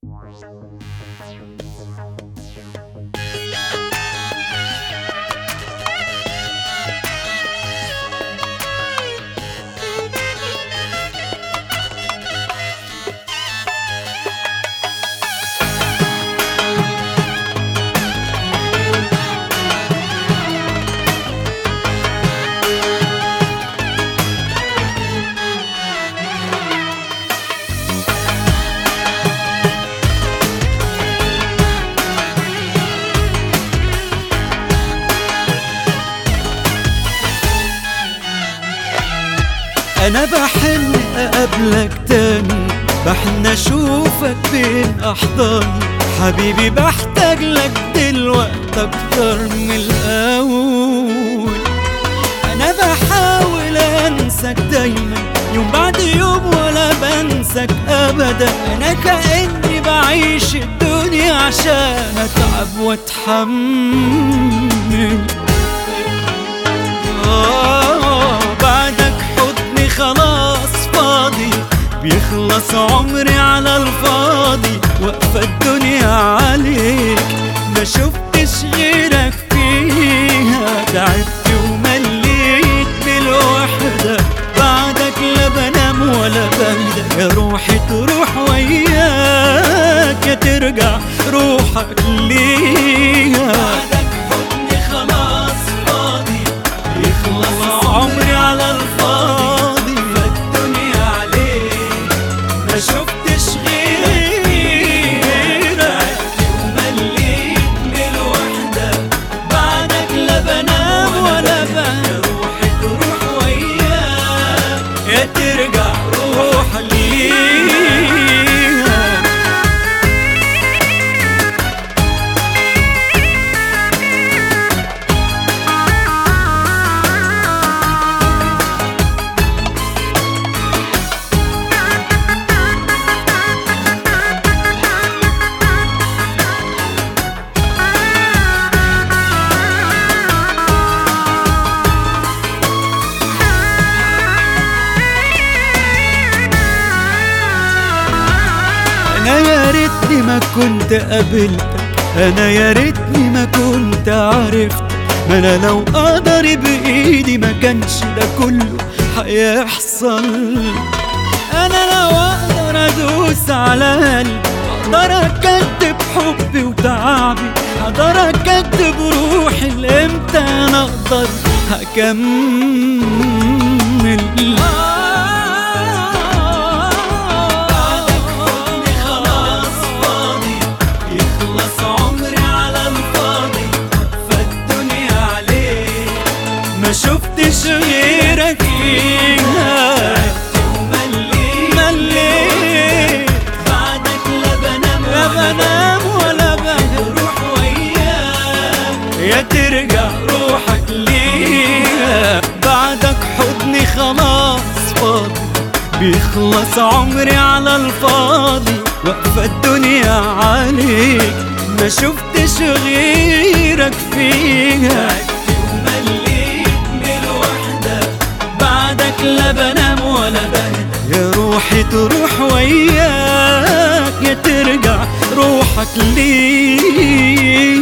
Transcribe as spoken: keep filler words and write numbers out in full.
أنا بحن أقابلك تاني، بحن أشوفك بين أحضاني. حبيبي بحتاج لك دلوقتي أكتر من الأول. أنا بحاول أنساك دايما يوم بعد يوم ولا بنساك أبدا. أنا كأني بعيش الدنيا عشان أتعب وأتحمل. آه بعدك حضني خلاص فاضي، بيخلص عمري على الفاضي. واقفة الدنيا عليك ما شفتش غيرك فيها. تعبت ومليت بالوحدة، بعدك لا بنام ولا بهدى. يا روحي تروح وياك يا ترجع روحك ليها. بعدك حضني خلاص فاضي، بيخلص عمري على الفاضي. فالدنيا عليك ما شفتش غيرك، ومليت بالوحدة. بعدك لا بنام ولا بهدى. يا روحي تروح وياك يا ترجع روحك ليها. أنا يا ريتني ما كنت قابلتك، أنا يا ريتني ما كنت عرفتك. ما أنا لو أقدر بإيدي ما كانش ده كله هيحصل. أنا لو أقدر أدوس على قلبي، أقدر أكدب حبي وتعبي. أقدر أكدب روحي لإمتى أنا أقدر هكمل. ما شفتش غيرك فيها. مليت بعدك لا بنام لا بنام ولا بهدى. روح وياك يا ترجع روحك ليها. بعدك حضني خلاص فاضي، بيخلص عمري على الفاضي. واقفة الدنيا عليك ما شفتش غيرك فيها. بعدك لا بنام ولا بهدى. يا روحي تروح وياك يا ترجع روحك ليه.